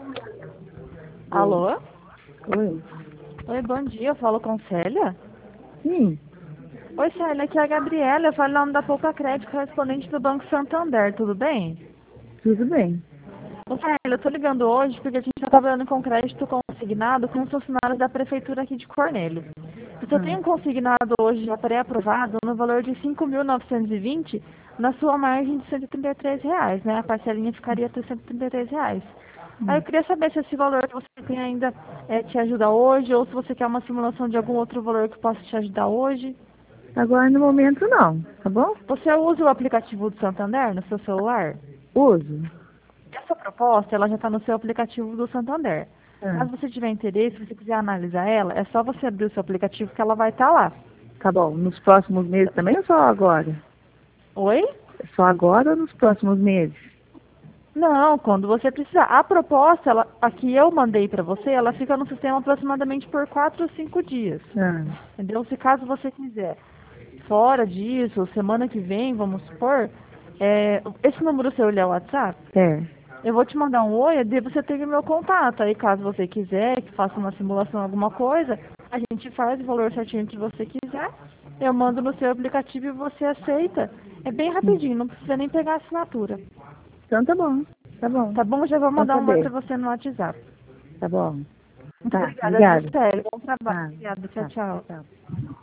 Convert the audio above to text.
Oi. Alô? Oi. Oi, bom dia. Eu falo com Célia? Sim, Oi, Célia, aqui é a Gabriela. Eu falo em nome da Poupa Crédito, correspondente do Banco Santander. Tudo bem? tudo bem. Ô, Célia, eu tô ligando hoje porque a gente está trabalhando com crédito consignado com os funcionários da Prefeitura aqui de Cornélio. Eu só tenho um consignado hoje já pré-aprovado no valor de 5.920 na sua margem de R$ 133, né? A parcelinha ficaria por R$ 133. Aí eu queria saber se esse valor que você tem ainda te ajuda hoje ou se você quer uma simulação de algum outro valor que possa te ajudar hoje. Agora no momento não, tá bom? Você usa o aplicativo do Santander no seu celular? Uso. Essa proposta, ela já está no seu aplicativo do Santander. Ah, Caso você tiver interesse, se você quiser analisar ela, é só você abrir o seu aplicativo que ela vai estar lá. tá bom. Nos próximos meses também ou só agora? Oi? Só agora ou nos próximos meses? Não, quando você precisar. A proposta, a que eu mandei para você, ela fica no sistema aproximadamente por 4 ou 5 dias. Ah, Entendeu? Se caso você quiser, fora disso, semana que vem, vamos supor, esse número seu ele é o WhatsApp? é. Eu vou te mandar um oi, daí você tem o meu contato. Aí caso você quiser que faça uma simulação, alguma coisa, a gente faz o valor certinho que você quiser. Eu mando no seu aplicativo e você aceita. É bem rapidinho, não precisa nem pegar a assinatura. Então tá bom. Tá bom. Tá bom? Já vou Bom mandar um oi pra saber. você no WhatsApp. Tá bom. Muito Tá, obrigada, viu, obrigada. Célio? Bom trabalho. Tá, Obrigada. Tchau, tá. tchau. Tchau.